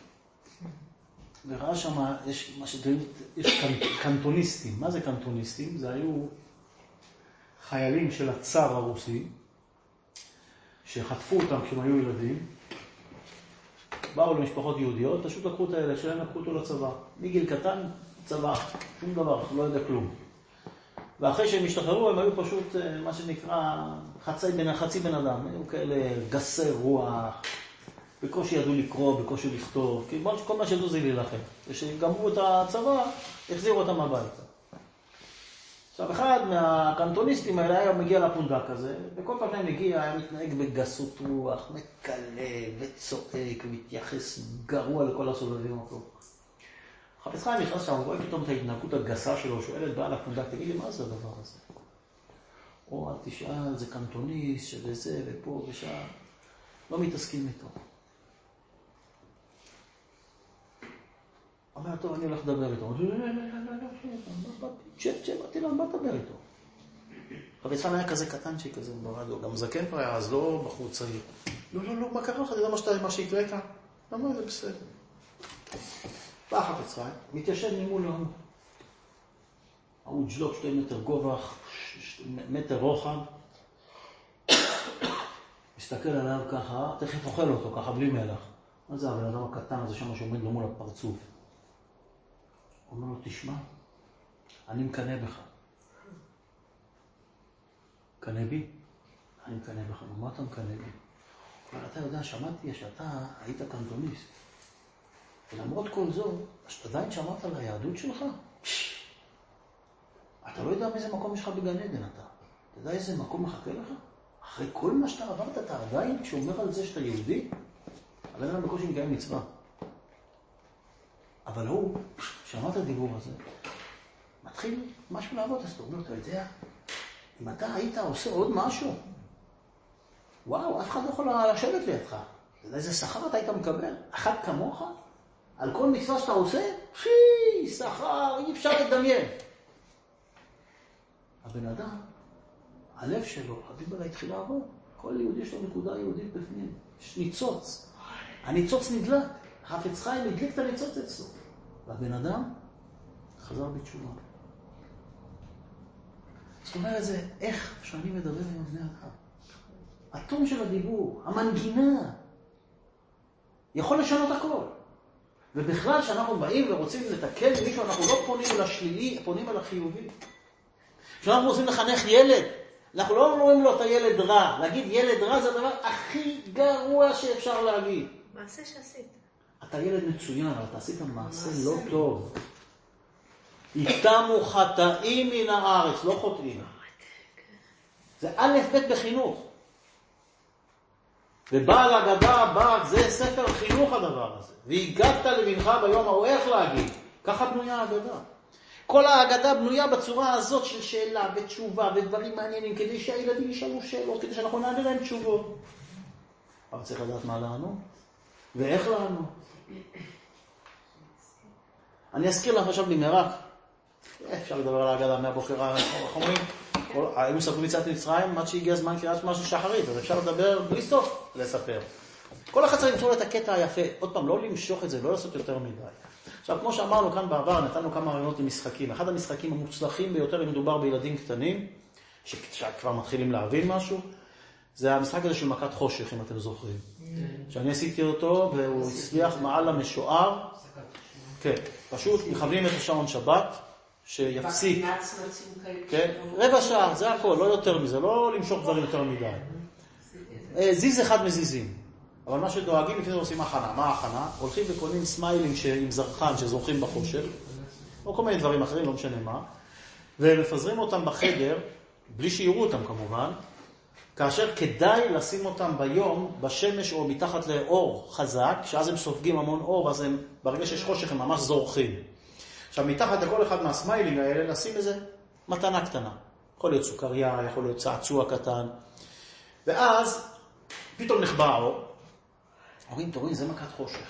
וראה שם, יש קנטוניסטים. מה זה קנטוניסטים? זה היו חיילים של הצאר הרוסי, שחטפו אותם כשהם היו ילדים, באו למשפחות יהודיות, פשוט לקחו את הילד שלהם, לקחו אותו לצבא. מגיל קטן, צבא, שום דבר, לא יודע כלום. ואחרי שהם השתחררו, הם היו פשוט, מה שנקרא, חצי בן אדם. היו כאלה גסי רוח, בקושי ידעו לקרוא, בקושי לכתוב, כי כל מה שידעו זה להילחם. ושגמרו את הצבא, החזירו אותם הביתה. עכשיו, אחד מהקנטוניסטים האלה היה מגיע לפונדק הזה, וכל פעם שהם מגיע, היה מתנהג בגסות רוח, מקלה וצועק, ומתייחס גרוע לכל הסובבים אותו. חפץ חיים נכנס שם, הוא רואה פתאום את ההתנהגות הגסה שלו, שואל את בעל הפונדק, תגיד לי, מה זה הדבר הזה? או, אל תשאל, זה קנטוניסט, שזה ופה ושם. לא מתעסקים איתו. אומר, טוב, אני הולך לדבר איתו. באתי לו, מה תדבר איתו? חפץ חיים היה כזה קטנצ'י כזה ברדיו, גם זקן כבר היה, אז לא בחור צעיר. לא, מה קרה לך? אתה יודע מה שיקרה כאן? למה זה בסדר? בא חפץ חיים, מתיישב ממול להוא. הוא ג'לוק 2 מטר גובה, 1 מטר רוחב. מסתכל עליו ככה, תכף אוכל אותו ככה בלי מלח. מה זה הבן אדם הקטן הזה שם שעומד לו מול הפרצוף? הוא אומר לו, תשמע, אני מקנה בך. קנה בי? אני מקנה בך. מה אתה מקנה בי? אבל אתה יודע, שמעתי שאתה היית קנטוניסט. ולמרות כל זאת, אתה עדיין שמעת על היהדות שלך? אתה לא יודע מאיזה מקום יש לך בגן עדן אתה. אתה יודע איזה מקום מחכה לך? אחרי כל מה שאתה עברת, אתה עדיין כשאומר על זה שאתה יהודי, הבן אדם בקושי מקיים מצווה. אבל הוא, שמע את הדיבור הזה, מתחיל משהו לעבוד, אז אתה אומר, אתה יודע, אם אתה היית עושה עוד משהו, וואו, אף אחד לא יכול לשבת לידך. אתה יודע איזה שכר אתה היית מקבל? אחד כמוך? על כל מצווה שאתה עושה? שכר, אי אפשר לדמיין. הבן אדם, הלב שלו, הדיבר התחיל לעבוד. כל יהודי יש לו נקודה יהודית בפנים. יש ניצוץ. הניצוץ נדלק. חפץ חיים הדליק את הניצוץ אצלו. והבן אדם חזר בתשובה. זאת אומרת, זה איך שאני מדבר עם בני אדם. הטון של הדיבור, המנגינה, יכול לשנות הכל. ובכלל שאנחנו באים ורוצים לתקן מישהו, אנחנו לא פונים אל השלילי, פונים אל החיובי. כשאנחנו רוצים לחנך ילד, אנחנו לא אומרים לו את הילד רע. להגיד ילד רע זה הדבר הכי גרוע שאפשר להגיד.
מעשה שעשית.
אתה ילד מצוין, אבל אתה עשית מעשה לא טוב. יתמו חטאים מן הארץ, לא חוטאים. זה א' ב' בחינוך. ובעל הגדה בא, זה ספר חינוך הדבר הזה. והגדת לבנך ביום ההוא, איך להגיד? ככה בנויה הגדה. כל ההגדה בנויה בצורה הזאת של שאלה ותשובה ודברים מעניינים, כדי שהילדים ישאלו שאלות, כדי שאנחנו נענה להם תשובות. אבל צריך לדעת מה לענות, ואיך לענות. אני אזכיר לך עכשיו במהרה, אפשר לדבר על ההגדה מהבוקר, איך אומרים? היינו ספרו ביציאת מצרים, עד שהגיע הזמן קריאת שמע של שחרית, אז אפשר לדבר בלי סוף לספר. כל אחד צריך למצוא את הקטע היפה. עוד פעם, לא למשוך את זה, לא לעשות יותר מדי. עכשיו, כמו שאמרנו כאן בעבר, נתנו כמה רעיונות למשחקים. אחד המשחקים המוצלחים ביותר, אם מדובר בילדים קטנים, שכבר מתחילים להבין משהו, זה המשחק הזה של מכת חושך, אם אתם זוכרים. שאני עשיתי אותו, והוא הצליח מעל המשוער. כן, פשוט מכוונים את השעון שבת, שיפסיק. כן, רבע שעה, זה הכל, לא יותר מזה, לא למשוך דברים יותר מדי. זיז אחד מזיזים. אבל מה שדואגים, לפני זה עושים הכנה. מה ההכנה? הולכים וקונים סמיילינג עם זרחן שזורחים בחושך, או כל מיני דברים אחרים, לא משנה מה, ומפזרים אותם בחדר, בלי שיראו אותם כמובן, כאשר כדאי לשים אותם ביום, בשמש או מתחת לאור חזק, שאז הם סופגים המון אור, ואז הם, ברגע שיש חושך הם ממש זורחים. עכשיו, מתחת לכל אחד מהסמיילינג האלה, לשים איזה מתנה קטנה. יכול להיות סוכריה, יכול להיות צעצוע קטן. ואז, פתאום נחבא האור. אומרים, תראו, זה מכת חושך.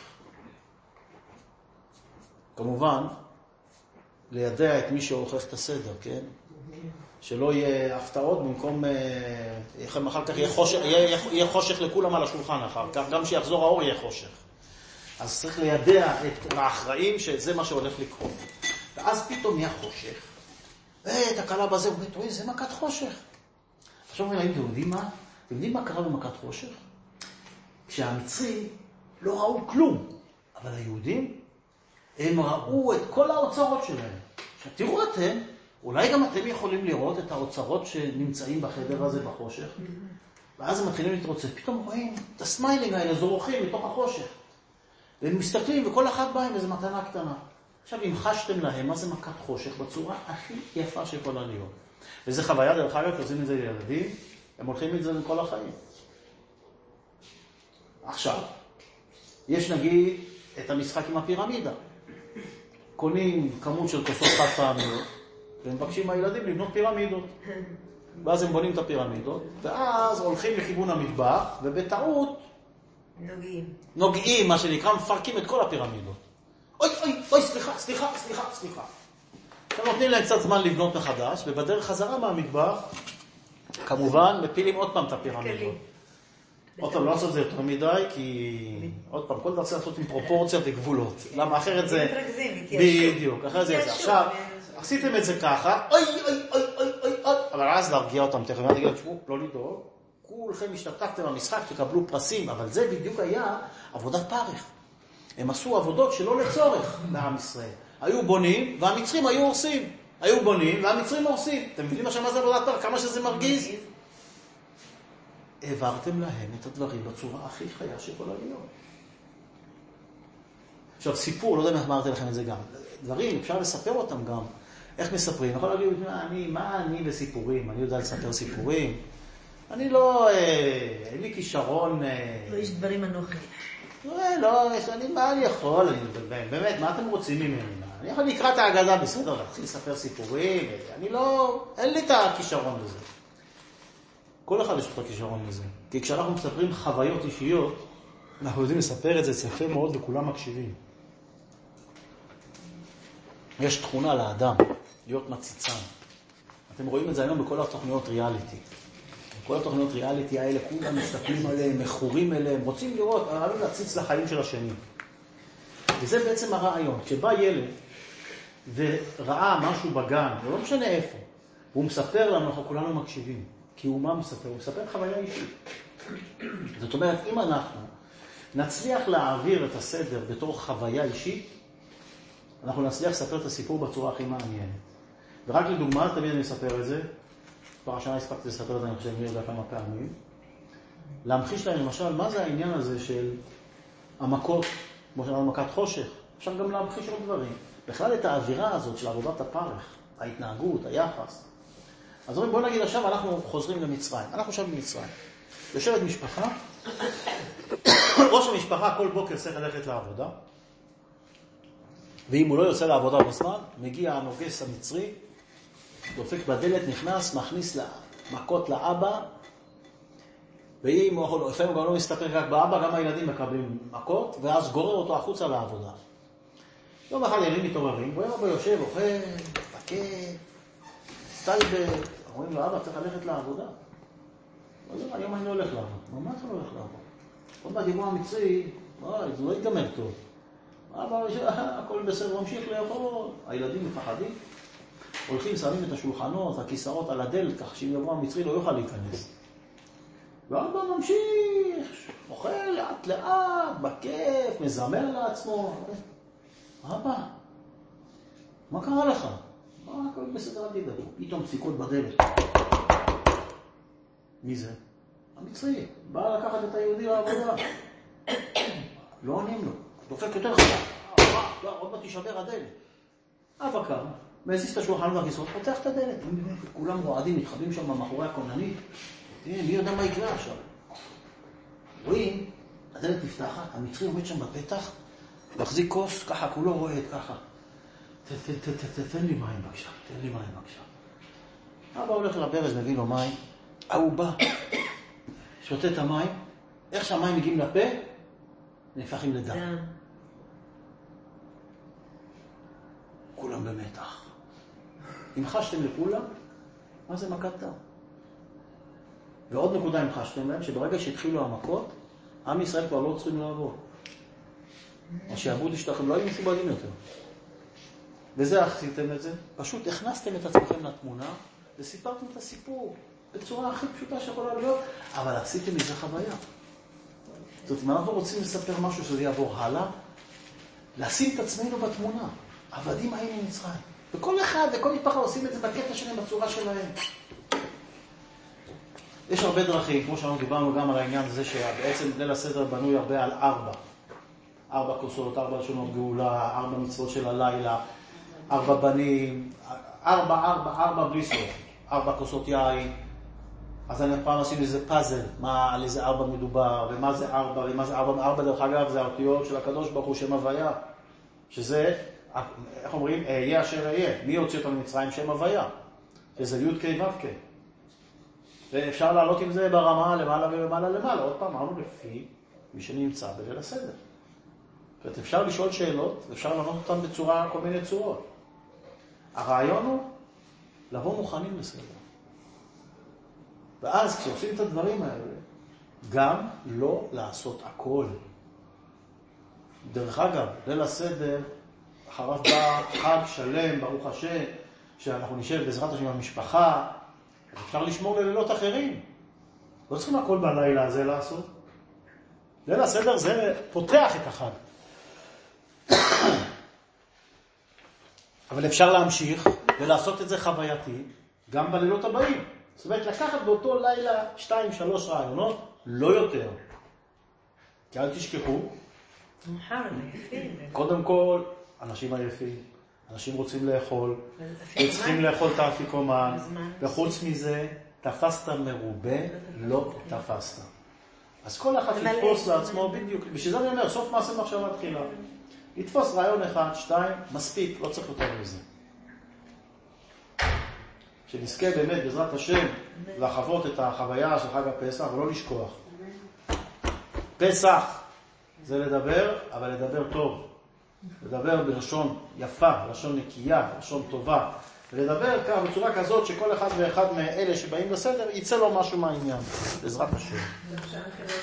כמובן, לידע את מי שעורך את הסדר, כן? שלא יהיה הפתעות במקום, אחר כך יהיה חושך לכולם על השולחן אחר כך, גם שיחזור האור יהיה חושך. אז צריך לידע את האחראים שזה מה שהולך לקרות. ואז פתאום יהיה חושך. תקלה בזה, הוא אומר, זה מכת חושך. עכשיו אומרים, אתם יודעים מה? אתם יודעים מה קרה במכת חושך? כשהמצרים לא ראו כלום, אבל היהודים, הם ראו את כל האוצרות שלהם. עכשיו תראו אתם, אולי גם אתם יכולים לראות את האוצרות שנמצאים בחדר הזה בחושך, ואז הם מתחילים להתרוצץ. פתאום רואים את הסמיילינג האלה זורחים מתוך החושך. והם מסתכלים, וכל אחד בהם איזו מתנה קטנה. עכשיו, אם חשתם להם, מה זה מכת חושך בצורה הכי יפה שיכולה להיות. וזו חוויה, דרך אגב, עושים את זה לילדים, הם הולכים את זה לכל החיים. עכשיו, יש נגיד את המשחק עם הפירמידה. קונים כמות של כוסות חד פעמיות, ומבקשים מהילדים לבנות פירמידות. ואז הם בונים את הפירמידות, ואז הולכים לכיוון המטבח, ובטעות נוגעים, מה שנקרא, מפרקים את כל הפירמידות. אוי, סליחה. עכשיו נותנים להם קצת זמן לבנות מחדש, ובדרך חזרה מהמטבח, כמובן, מפילים עוד פעם את הפירמידות. עוד פעם, לא לעשות זה יותר מדי, כי עוד פעם, כל דבר צריך לעשות עם פרופורציה וגבולות. למה אחרת זה... בדיוק, אחרת זה יעשה. עכשיו, עשיתם את זה ככה, אוי, אבל אז להרגיע אותם, תכף אני אגיד, תשמעו, לא לדאוג, כולכם השתתפתם במשחק, תקבלו פרסים, אבל זה בדיוק היה עבודת פרך. הם עשו עבודות שלא לצורך לעם ישראל. היו בונים, והמצרים היו הורסים. היו בונים, והמצרים הורסים. אתם מבינים מה זה עבודת פרך? כמה שזה מרגיז? העברתם להם את הדברים בצורה הכי חיה שיכולה להיות. עכשיו, סיפור, לא יודע אם אמרתי לכם את זה גם. דברים, אפשר לספר אותם גם. איך מספרים? יכול להגיד, מה אני וסיפורים? אני יודע לספר סיפורים. אני לא, אין לי כישרון...
לא יש דברים אנוכי.
לא, מה אני יכול? באמת, מה אתם רוצים ממני? אני יכול לקרוא את ההגדה בסדר, להתחיל לספר סיפורים. אני לא, אין לי את הכישרון לזה. כל אחד יש את הכישרון לזה. כי כשאנחנו מספרים חוויות אישיות, אנחנו יודעים לספר את זה יפה מאוד וכולם מקשיבים. יש תכונה לאדם, להיות מציצן. אתם רואים את זה היום בכל התוכניות ריאליטי. כל התוכניות ריאליטי האלה, כולם מסתכלים עליהם, מכורים אליהם, רוצים לראות, רוצים להציץ לחיים של השני. וזה בעצם הרעיון. כשבא ילד וראה משהו בגן, ולא משנה איפה, הוא מספר לנו, אנחנו כולנו מקשיבים. כי הוא מה מספר? הוא מספר חוויה אישית. זאת אומרת, אם אנחנו נצליח להעביר את הסדר בתור חוויה אישית, אנחנו נצליח לספר את הסיפור בצורה הכי מעניינת. ורק לדוגמה, תמיד אני אספר את זה, כבר השנה הספקתי לספר את זה, אני חושב, מי יודע כמה פעמים, להמחיש להם למשל, מה זה העניין הזה של המכות, כמו שאמרנו, מכת חושך, אפשר גם להמחיש עוד דברים. בכלל את האווירה הזאת של עבודת הפרך, ההתנהגות, היחס. אז בואו נגיד עכשיו, אנחנו חוזרים למצרים. אנחנו עכשיו במצרים. יושבת משפחה, ראש המשפחה כל בוקר צריך ללכת לעבודה, ואם הוא לא יוצא לעבודה בזמן, מגיע הנוגס המצרי, דופק בדלת, נכנס, מכניס מכות לאבא, ואם הוא לפעמים גם לא מסתפק רק באבא, גם הילדים מקבלים מכות, ואז גורר אותו החוצה לעבודה. יום אחד ילדים מתעוררים, והוא אבא יושב, אוכל, פקד, טייבה, אומרים לו, אבא, צריך ללכת לעבודה. היום אני לא הולך לעבוד. מה אתה לא הולך לעבוד? עוד מעט יבוא המצרי, זה לא ייגמר טוב. אבל הכל בסדר, ממשיך לאכול. הילדים מפחדים. הולכים, שמים את השולחנות, הכיסאות על הדלת, כך שאם יבוא המצרי לא יוכל להיכנס. ואבא ממשיך, אוכל לאט לאט, בכיף, מזמר לעצמו. אבא, מה קרה לך? מה הכל בסדר עדידה? פתאום דפיקות בדלת. מי זה? המצרי. בא לקחת את היהודי לעבודה. לא עונים לו. דופק יותר חזק. עוד מעט תישבר הדלת. אבא קם, מזיז את השולחן והכיסאות, פותח את הדלת. כולם רועדים, מתחבאים שם מאחורי הכוננית. מי יודע מה יקרה עכשיו? רואים, הדלת נפתחת, המצרי עומד שם בפתח, מחזיק כוס, ככה, כולו רועד, ככה. תן לי מים בבקשה, תן לי מים בבקשה. אבא הולך לברז, מביא לו מים, הוא בא, שותה את המים, איך שהמים מגיעים לפה, נהפכים לדם. כולם במתח. אם חשתם לכולם, מה זה מכת דם? ועוד נקודה אם חשתם להם, שברגע שהתחילו המכות, עם ישראל כבר לא צריכים לעבור. השעבוד השתחם, לא היו משובדים יותר. וזה עשיתם את זה, פשוט הכנסתם את עצמכם לתמונה, וסיפרתם את הסיפור בצורה הכי פשוטה שיכולה להיות, אבל עשיתם מזה חוויה. זאת אומרת, אם אנחנו רוצים לספר משהו שזה יעבור הלאה, לשים את עצמנו בתמונה. עבדים היינו מצרים. וכל אחד וכל משפחה עושים את זה בקטע שלהם, בצורה שלהם. יש הרבה דרכים, כמו שאנחנו דיברנו גם על העניין הזה, שבעצם ליל הסדר בנוי הרבה על 4 כוסות, 4 לשונות גאולה, 4 מצוות של הלילה, 4 בנים, 4 בלי סוף, 4 כוסות יין. אז אני פעם עשינו איזה פאזל, על איזה 4 מדובר, ומה זה 4, ומה זה 4. 4 דרך אגב זה האותיות של הקדוש ברוך הוא, שם הוויה. שזה, איך אומרים, יהיה אשר יהיה. מי הוציא אותנו ממצרים? שם הוויה. שזה י' ק' ו' ק'. ואפשר לעלות עם זה ברמה למעלה ולמעלה למעלה. עוד פעם, אמרנו לפי מי שנמצא בליל הסדר. זאת אפשר לשאול שאלות, ואפשר לענות אותן בצורה, כל מיני צורות. הרעיון הוא לבוא מוכנים לסדר. ואז כשעושים את הדברים האלה, גם לא לעשות הכל. דרך אגב, ליל הסדר, אחריו בא חג שלם, ברוך השם, שאנחנו נשב בעזרת השם במשפחה, אפשר לשמור ללילות אחרים. לא צריכים הכל בלילה הזה לעשות. ליל הסדר זה פותח את החג. אבל אפשר להמשיך ולעשות את זה חווייתי גם בלילות הבאים. זאת אומרת, לקחת באותו לילה 2-3 רעיונות, לא יותר. כי אל תשכחו. קודם כל, אנשים עייפים, אנשים רוצים לאכול, צריכים לאכול את האפיקומן, וחוץ מזה, תפסת מרובה, לא תפסת. אז כל אחד יתפוס לעצמו בדיוק. בשביל זה אני אומר, סוף מעשה מחשבה תחילה. יתפוס רעיון 1, 2, מספיק, לא צריך יותר מזה. שנזכה באמת בעזרת השם לחוות את החוויה של חג הפסח ולא לשכוח. פסח זה לדבר, אבל לדבר טוב. לדבר בלשון יפה, בלשון נקייה, בלשון טובה. ולדבר כך בצורה כזאת שכל אחד ואחד מאלה שבאים לסדר יצא לו משהו מהעניין. בעזרת השם.